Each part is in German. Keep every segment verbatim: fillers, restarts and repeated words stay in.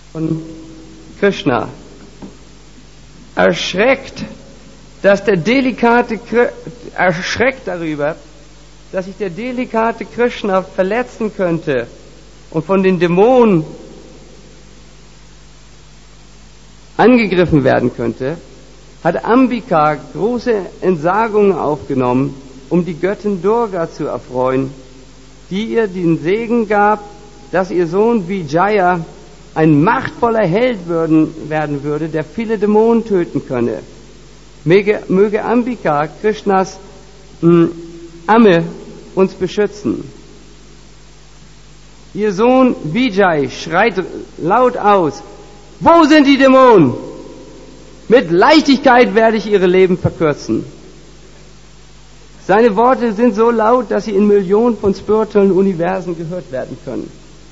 von Krishna erschreckt, dass der delikate, erschreckt darüber, dass sich der delikate Krishna verletzen könnte und von den Dämonen angegriffen werden könnte, hat Ambika große Entsagungen aufgenommen, um die Göttin Durga zu erfreuen, die ihr den Segen gab, dass ihr Sohn Vijaya ein machtvoller Held werden würde, der viele Dämonen töten könne. Möge, möge Ambika, Krishnas mh, Amme, uns beschützen. Ihr Sohn Vijay schreit laut aus: Wo sind die Dämonen? Mit Leichtigkeit werde ich ihre Leben verkürzen. Seine Worte sind so laut, dass sie in Millionen von spirituellen Universen gehört werden können.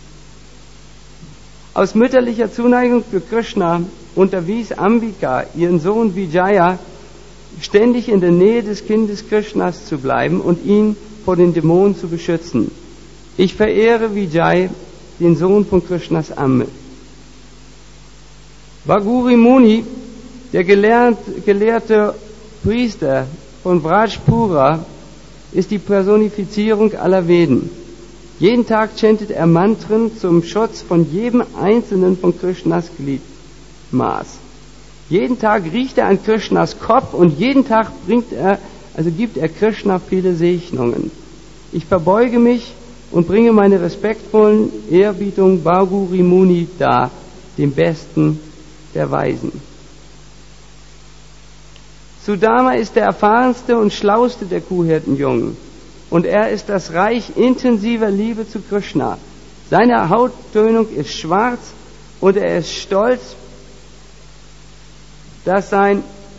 Aus mütterlicher Zuneigung für Krishna unterwies Ambika ihren Sohn Vijaya, ständig in der Nähe des Kindes Krishnas zu bleiben und ihn vor den Dämonen zu beschützen. Ich verehre Vijay, den Sohn von Krishnas Amme. Bhaguri Muni, der gelehrt, gelehrte Priester von Vrajpura, ist die Personifizierung aller Veden. Jeden Tag chantet er Mantren zum Schutz von jedem einzelnen von Krishnas Gliedmaß. Jeden Tag riecht er an Krishnas Kopf und jeden Tag bringt er, also gibt er Krishna viele Segnungen. Ich verbeuge mich und bringe meine respektvollen Ehrbietungen Bhaguri Muni dar, dem Besten der Weisen. Sudama ist der erfahrenste und schlauste der Kuhhirtenjungen und er ist das Reich intensiver Liebe zu Krishna. Seine Hauttönung ist schwarz und er ist stolz, dass seine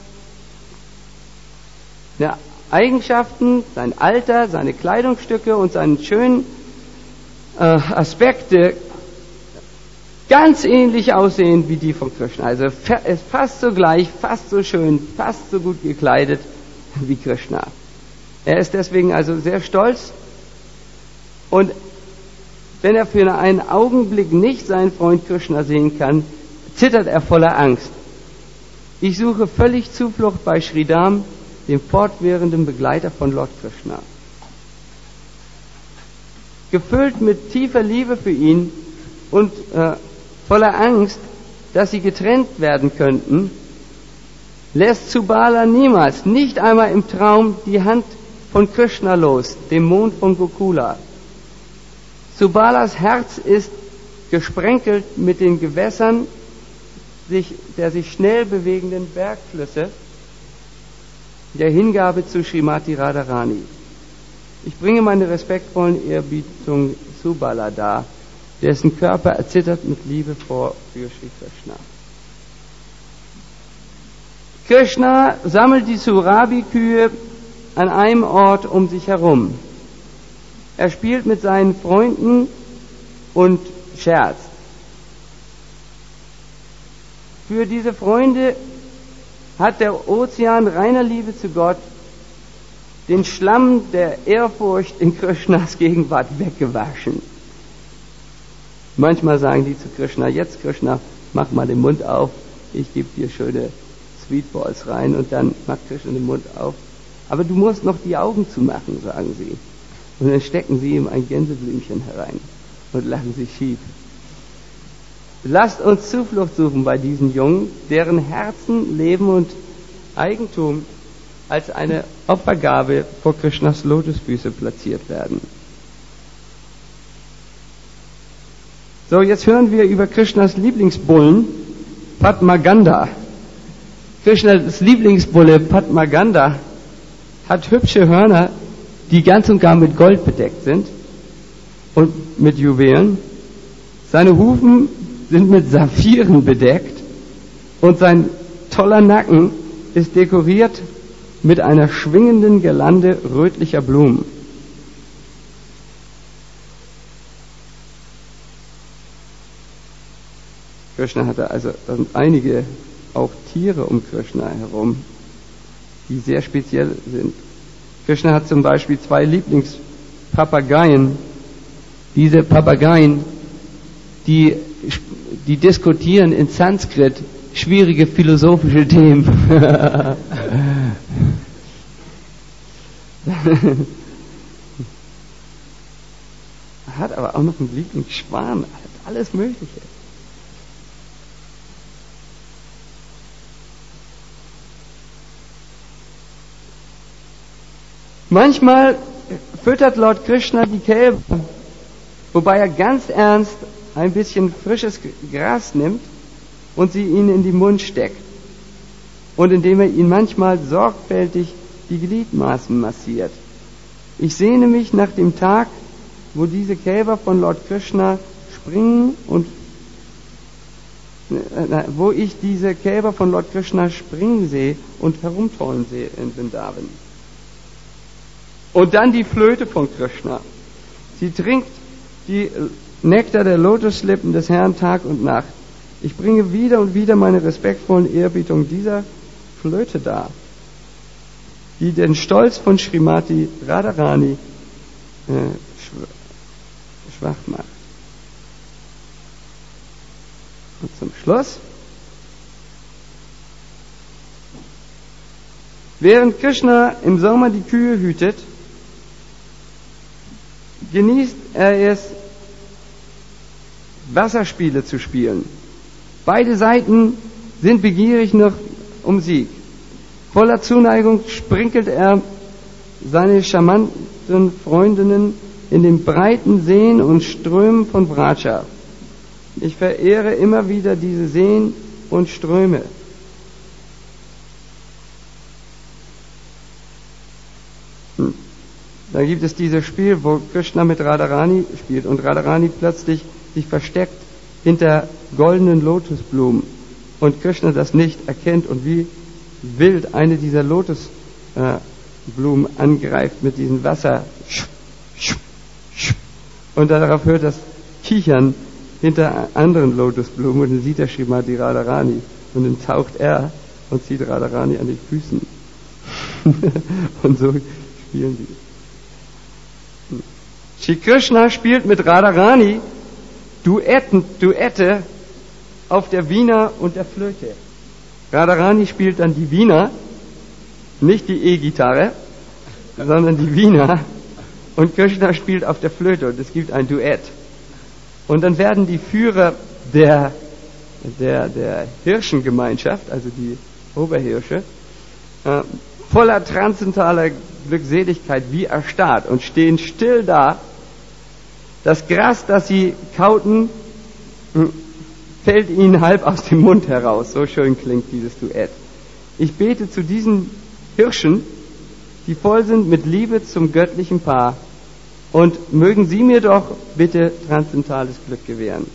Eigenschaften, sein Alter, seine Kleidungsstücke und seine schönen äh, Aspekte ganz ähnlich aussehen wie die von Krishna. Also ist fast so gleich, fast so schön, fast so gut gekleidet wie Krishna. Er ist deswegen also sehr stolz und wenn er für einen Augenblick nicht seinen Freund Krishna sehen kann, zittert er voller Angst. Ich suche völlig Zuflucht bei Sridham, dem fortwährenden Begleiter von Lord Krishna. Gefüllt mit tiefer Liebe für ihn und äh, voller Angst, dass sie getrennt werden könnten, lässt Subala niemals, nicht einmal im Traum, die Hand von Krishna los, dem Mond von Gokula. Subalas Herz ist gesprenkelt mit den Gewässern sich, der sich schnell bewegenden Bergflüsse der Hingabe zu Srimati Radharani. Ich bringe meine respektvollen Ehrbietungen Subala dar, dessen Körper erzittert mit Liebe vor für Sri Krishna. Krishna sammelt die Surabhi-Kühe an einem Ort um sich herum. Er spielt mit seinen Freunden und scherzt. Für diese Freunde hat der Ozean reiner Liebe zu Gott den Schlamm der Ehrfurcht in Krishnas Gegenwart weggewaschen. Manchmal sagen die zu Krishna: Jetzt Krishna, mach mal den Mund auf, ich gebe dir schöne Sweetballs rein, und dann macht Krishna den Mund auf. Aber du musst noch die Augen zumachen, sagen sie. Und dann stecken sie ihm ein Gänseblümchen herein und lachen sich schief. Lasst uns Zuflucht suchen bei diesen Jungen, deren Herzen, Leben und Eigentum als eine Opfergabe vor Krishnas Lotusfüße platziert werden. So, jetzt hören wir über Krishnas Lieblingsbullen, Padmaganda. Krishnas Lieblingsbulle Padmaganda hat hübsche Hörner, die ganz und gar mit Gold bedeckt sind und mit Juwelen. Seine Hufen sind mit Saphiren bedeckt und sein toller Nacken ist dekoriert mit einer schwingenden Girlande rötlicher Blumen. Krishna hatte also einige auch Tiere um Krishna herum, die sehr speziell sind. Krishna hat zum Beispiel zwei Lieblingspapageien. Diese Papageien, die die diskutieren in Sanskrit schwierige philosophische Themen. Er hat aber auch noch einen Lieblingsschwan, alles Mögliche. Manchmal füttert Lord Krishna die Kälber, wobei er ganz ernst ein bisschen frisches Gras nimmt und sie ihnen in den Mund steckt. Und indem er ihnen manchmal sorgfältig die Gliedmaßen massiert. Ich sehne mich nach dem Tag, wo diese Kälber von Lord Krishna springen und äh, wo ich diese Kälber von Lord Krishna springen sehe und herumtollen sehe in Vrindavan. Und dann die Flöte von Krishna. Sie trinkt die Nektar der Lotuslippen des Herrn Tag und Nacht. Ich bringe wieder und wieder meine respektvollen Ehrbietungen dieser Flöte dar, die den Stolz von Srimati Radharani äh, schwach macht. Und zum Schluss: Während Krishna im Sommer die Kühe hütet, genießt er es, Wasserspiele zu spielen. Beide Seiten sind begierig noch um Sieg. Voller Zuneigung sprinkelt er seine charmanten Freundinnen in den breiten Seen und Strömen von Vraja. Ich verehre immer wieder diese Seen und Ströme. Hm. Da gibt es dieses Spiel, wo Krishna mit Radharani spielt und Radharani plötzlich sich versteckt hinter goldenen Lotusblumen und Krishna das nicht erkennt und wie wild eine dieser Lotusblumen äh, angreift mit diesem Wasser. Und darauf hört das Kichern hinter anderen Lotusblumen und dann sieht er Srimati Radharani und dann taucht er und zieht Radharani an den Füßen. Und so spielen die. Shri Krishna spielt mit Radharani Duetten, Duette auf der Vina und der Flöte. Radharani spielt dann die Vina, nicht die E-Gitarre, sondern die Vina, und Krishna spielt auf der Flöte und es gibt ein Duett. Und dann werden die Führer der, der, der Hirschengemeinschaft, also die Oberhirsche, äh, voller transzendentaler Glückseligkeit wie erstarrt und stehen still da. Das Gras, das sie kauten, fällt ihnen halb aus dem Mund heraus. So schön klingt dieses Duett. Ich bete zu diesen Hirschen, die voll sind mit Liebe zum göttlichen Paar, und mögen sie mir doch bitte transzendentales Glück gewähren.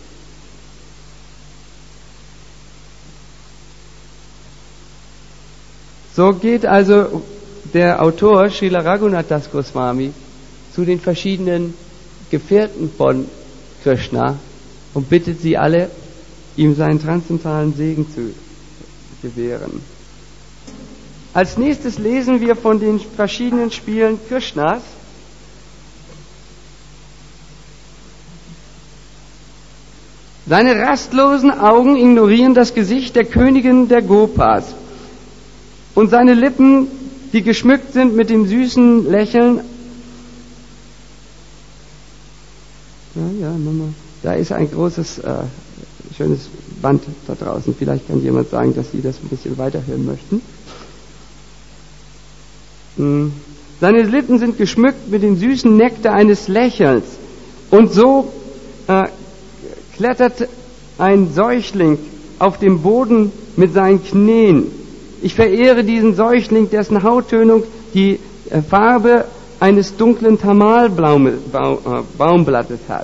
So geht also der Autor Srila Raghunath Das Goswami zu den verschiedenen Gefährten von Krishna und bittet sie alle, ihm seinen transzendentalen Segen zu gewähren. Als nächstes lesen wir von den verschiedenen Spielen Krishnas. Seine rastlosen Augen ignorieren das Gesicht der Königin der Gopas und seine Lippen, die geschmückt sind mit dem süßen Lächeln. Ja, ja, Mama. Da ist ein großes, äh, schönes Band da draußen. Vielleicht kann jemand sagen, dass Sie das ein bisschen weiterhören möchten. Hm. Seine Lippen sind geschmückt mit dem süßen Nektar eines Lächelns. Und so äh, klettert ein Säugling auf dem Boden mit seinen Knien. Ich verehre diesen Säugling, dessen Hauttönung die äh, Farbe eines dunklen Tamalbaumblattes hat.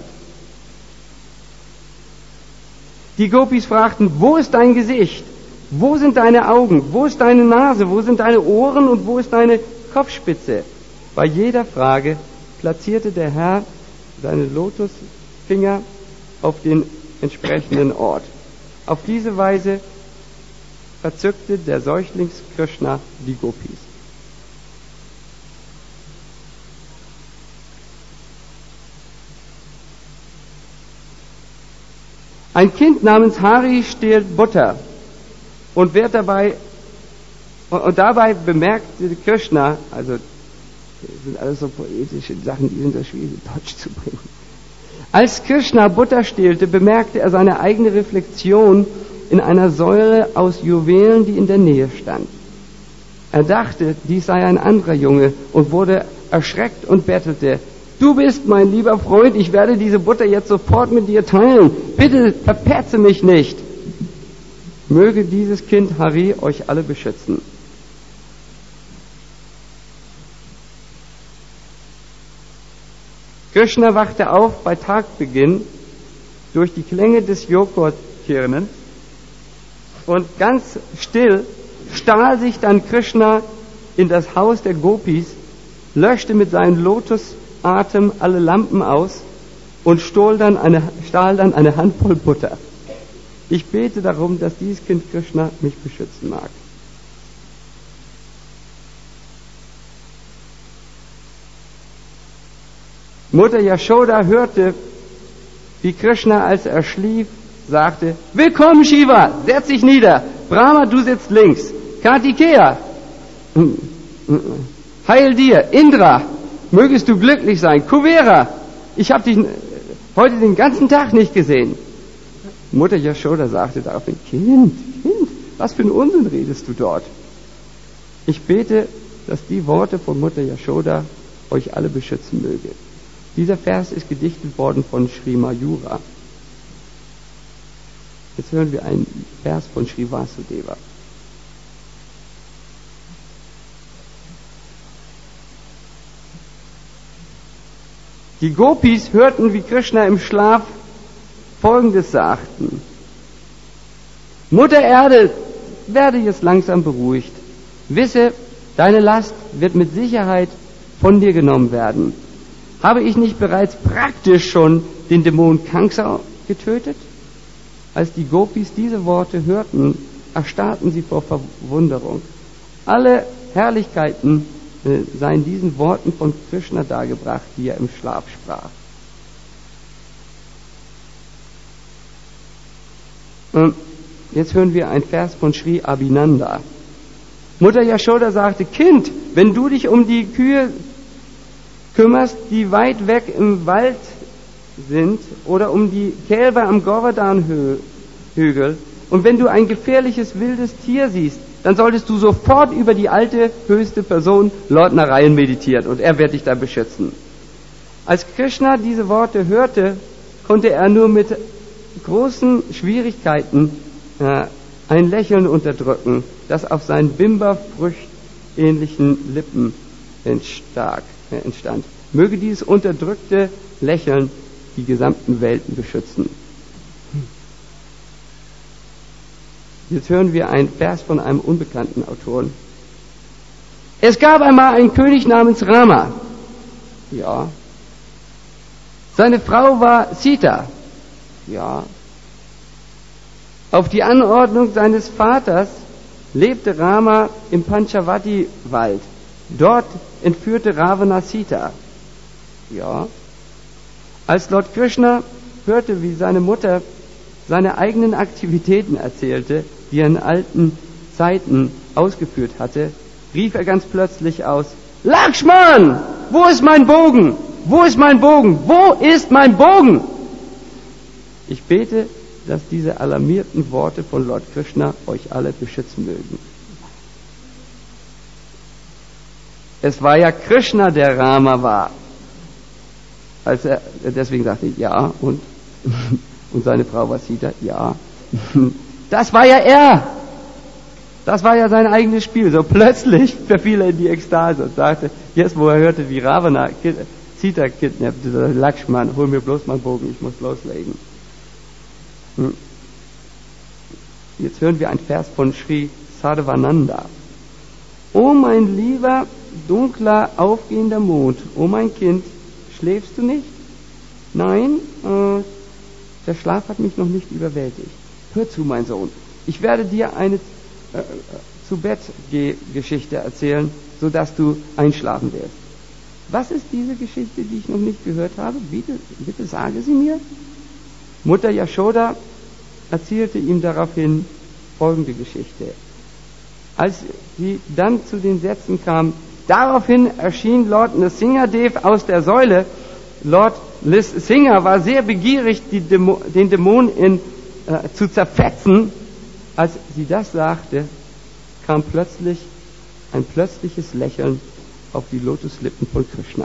Die Gopis fragten, wo ist dein Gesicht? Wo sind deine Augen? Wo ist deine Nase? Wo sind deine Ohren? Und wo ist deine Kopfspitze? Bei jeder Frage platzierte der Herr seine Lotusfinger auf den entsprechenden Ort. Auf diese Weise verzückte der Säuglings Krishna die Gopis. Ein Kind namens Hari stehlt Butter und wird dabei und, und dabei bemerkte Krishna, also das sind alles so poetische Sachen, die sind so schwierig in Deutsch zu bringen. Als Krishna Butter stehlte, bemerkte er seine eigene Reflexion in einer Säule aus Juwelen, die in der Nähe stand. Er dachte, dies sei ein anderer Junge und wurde erschreckt und bettelte: Du bist mein lieber Freund, ich werde diese Butter jetzt sofort mit dir teilen. Bitte verpetze mich nicht. Möge dieses Kind Hari euch alle beschützen. Krishna wachte auf bei Tagbeginn durch die Klänge des Joghurtkirnens und ganz still stahl sich dann Krishna in das Haus der Gopis, löschte mit seinem Lotusatem alle Lampen aus und stahl dann eine, stahl dann eine Handvoll Butter. Ich bete darum, dass dieses Kind Krishna mich beschützen mag. Mutter Yashoda hörte, wie Krishna, als er schlief, sagte: Willkommen, Shiva, setz dich nieder. Brahma, du sitzt links. Kartikeya, heil dir. Indra, mögest du glücklich sein. Kuvera, ich habe dich heute den ganzen Tag nicht gesehen. Mutter Yashoda sagte daraufhin: Kind, Kind, was für einen Unsinn redest du dort? Ich bete, dass die Worte von Mutter Yashoda euch alle beschützen möge. Dieser Vers ist gedichtet worden von Sri Mayura. Jetzt hören wir einen Vers von Sri Vasudeva. Die Gopis hörten, wie Krishna im Schlaf Folgendes sagten: Mutter Erde, werde jetzt langsam beruhigt. Wisse, deine Last wird mit Sicherheit von dir genommen werden. Habe ich nicht bereits praktisch schon den Dämon Kamsa getötet? Als die Gopis diese Worte hörten, erstarrten sie vor Verwunderung. Alle Herrlichkeiten äh, seien diesen Worten von Krishna dargebracht, die er im Schlaf sprach. Und jetzt hören wir einen Vers von Sri Abhinanda. Mutter Yashoda sagte: Kind, wenn du dich um die Kühe kümmerst, die weit weg im Wald sind, oder um die Kälber am Govardhan-Hügel, und wenn du ein gefährliches wildes Tier siehst, dann solltest du sofort über die alte, höchste Person, Lord Narayan, meditieren, und er wird dich da beschützen. Als Krishna diese Worte hörte, konnte er nur mit großen Schwierigkeiten äh, ein Lächeln unterdrücken, das auf seinen Bimberfrüchtähnlichen Lippen entstak. entstand. Möge dieses unterdrückte Lächeln die gesamten Welten beschützen. Jetzt hören wir einen Vers von einem unbekannten Autoren. Es gab einmal einen König namens Rama. Ja. Seine Frau war Sita. Ja. Auf die Anordnung seines Vaters lebte Rama im Panchavati-Wald. Dort entführte Ravana Sita. Ja. Als Lord Krishna hörte, wie seine Mutter seine eigenen Aktivitäten erzählte, die er in alten Zeiten ausgeführt hatte, rief er ganz plötzlich aus: Lakshman, wo ist mein Bogen? Wo ist mein Bogen? Wo ist mein Bogen? Ich bete, dass diese alarmierten Worte von Lord Krishna euch alle beschützen mögen. Es war ja Krishna, der Rama war. Als er deswegen sagte, ja, und, und seine Frau war Sita, ja. Das war ja er. Das war ja sein eigenes Spiel. So plötzlich verfiel er in die Ekstase und sagte, jetzt wo er hörte, wie Ravana Sita kidnappte, sagte: Lakshman, hol mir bloß meinen Bogen, ich muss loslegen. Jetzt hören wir einen Vers von Sri Sarvananda. O mein lieber, dunkler, aufgehender Mond, o mein Kind, schläfst du nicht? Nein, äh, der Schlaf hat mich noch nicht überwältigt. Hör zu, mein Sohn, ich werde dir eine äh, Zu-Bett-Geschichte erzählen, sodass du einschlafen wirst. Was ist diese Geschichte, die ich noch nicht gehört habe? Bitte, bitte sage sie mir. Mutter Yashoda erzählte ihm daraufhin folgende Geschichte. Als sie dann zu den Sätzen kam, daraufhin erschien Lord Nsingadev aus der Säule. Lord Singer war sehr begierig, die Dämo, den Dämon in, äh, zu zerfetzen. Als sie das sagte, kam plötzlich ein plötzliches Lächeln auf die Lotuslippen von Krishna.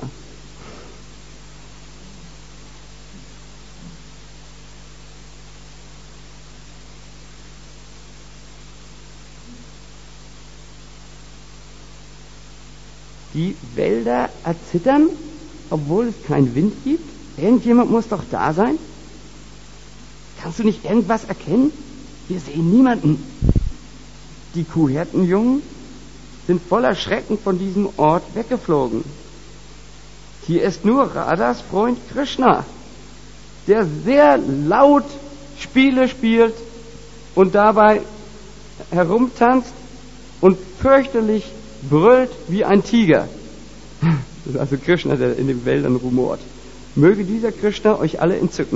Die Wälder erzittern, obwohl es keinen Wind gibt. Irgendjemand muss doch da sein. Kannst du nicht irgendwas erkennen? Wir sehen niemanden. Die Kuhhirtenjungen sind voller Schrecken von diesem Ort weggeflogen. Hier ist nur Radhas Freund Krishna, der sehr laut Spiele spielt und dabei herumtanzt und fürchterlich brüllt wie ein Tiger. Das ist also Krishna, der in den Wäldern rumort. Möge dieser Krishna euch alle entzücken.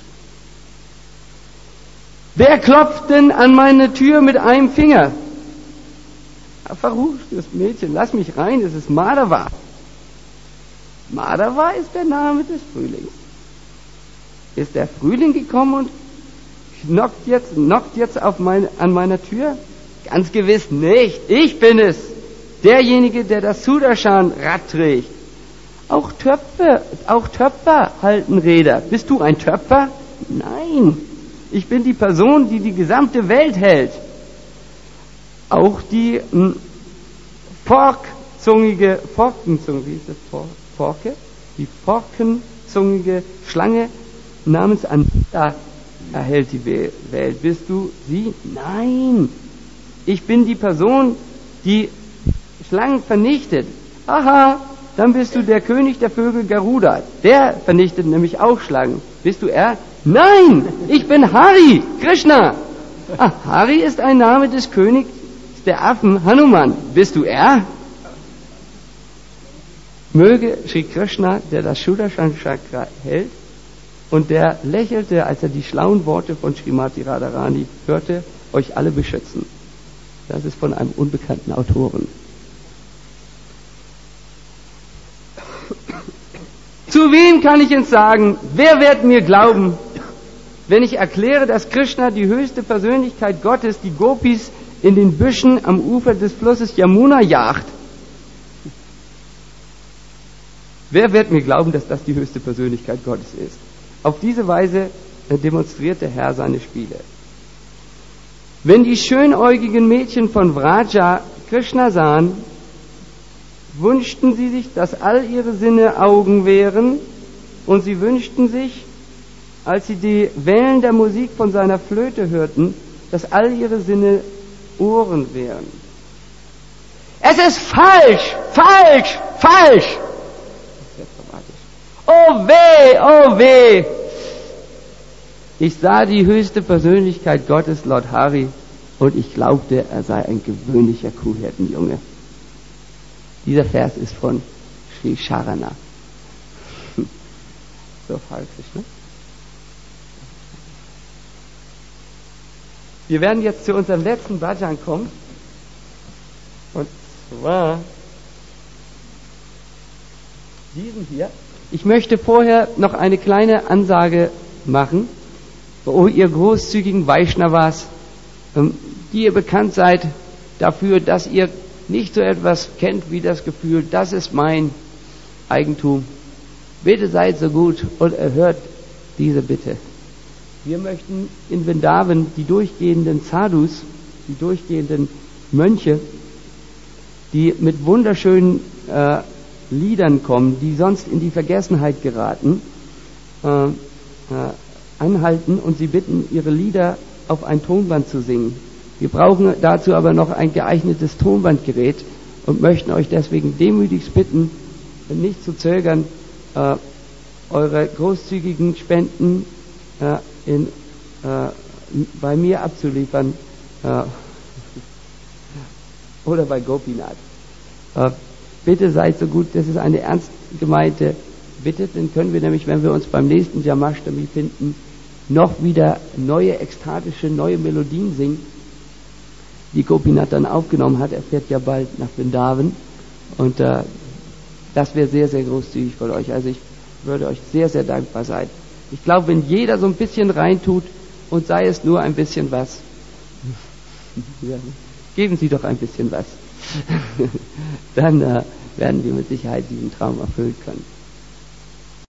Wer klopft denn an meine Tür mit einem Finger? Verruchtes Mädchen, lass mich rein, es ist Madhava. Madhava ist der Name des Frühlings. Ist der Frühling gekommen und knockt jetzt, knockt jetzt auf mein, an meiner Tür? Ganz gewiss nicht. Ich bin es. Derjenige, der das Sudarshan-Rad trägt. Auch Töpfe, auch Töpfer halten Räder. Bist du ein Töpfer? Nein. Ich bin die Person, die die gesamte Welt hält. Auch die mh, forkzungige, Forkenzunge, wie ist das? For, Forke? Die forkenzungige Schlange namens Anita erhält die Welt. Bist du sie? Nein. Ich bin die Person, die Schlangen vernichtet. Aha, dann bist du der König der Vögel Garuda. Der vernichtet nämlich auch Schlangen. Bist du er? Nein, ich bin Hari, Krishna. Ah, Hari ist ein Name des Königs der Affen, Hanuman. Bist du er? Möge Sri Krishna, der das Sudarshan Chakra hält und der lächelte, als er die schlauen Worte von Srimati Radharani hörte, euch alle beschützen. Das ist von einem unbekannten Autoren. Zu wem kann ich es sagen? Wer wird mir glauben, wenn ich erkläre, dass Krishna, die höchste Persönlichkeit Gottes, die Gopis in den Büschen am Ufer des Flusses Yamuna jagt? Wer wird mir glauben, dass das die höchste Persönlichkeit Gottes ist? Auf diese Weise demonstriert der Herr seine Spiele. Wenn die schönäugigen Mädchen von Vraja Krishna sahen, wünschten sie sich, dass all ihre Sinne Augen wären, und sie wünschten sich, als sie die Wellen der Musik von seiner Flöte hörten, dass all ihre Sinne Ohren wären. Es ist falsch, falsch, falsch! Oh weh, oh weh! Ich sah die höchste Persönlichkeit Gottes, Lord Hari, und ich glaubte, er sei ein gewöhnlicher Kuhhirtenjunge. Dieser Vers ist von Sri Charana. So falsch, ne? Wir werden jetzt zu unserem letzten Bhajan kommen. Und zwar diesen hier. Ich möchte vorher noch eine kleine Ansage machen. Oh, ihr großzügigen Vaishnavas, die ihr bekannt seid dafür, dass ihr nicht so etwas kennt wie das Gefühl, das ist mein Eigentum. Bitte seid so gut und erhört diese Bitte. Wir möchten in Vrindavan die durchgehenden Sadhus, die durchgehenden Mönche, die mit wunderschönen äh, Liedern kommen, die sonst in die Vergessenheit geraten, äh, äh, anhalten und sie bitten, ihre Lieder auf ein Tonband zu singen. Wir brauchen dazu aber noch ein geeignetes Tonbandgerät und möchten euch deswegen demütigst bitten, nicht zu zögern, äh, eure großzügigen Spenden äh, in, äh, bei mir abzuliefern äh, oder bei Gopinath. Äh, bitte seid so gut, das ist eine ernst gemeinte Bitte, dann können wir nämlich, wenn wir uns beim nächsten Jamashtami finden, noch wieder neue, ekstatische, neue Melodien singen, die Gopinath dann aufgenommen hat. Er fährt ja bald nach Vrindavan und äh, das wäre sehr, sehr großzügig von euch. Also ich würde euch sehr, sehr dankbar sein. Ich glaube, wenn jeder so ein bisschen reintut und sei es nur ein bisschen was, ja, geben Sie doch ein bisschen was, dann äh, werden wir mit Sicherheit diesen Traum erfüllen können.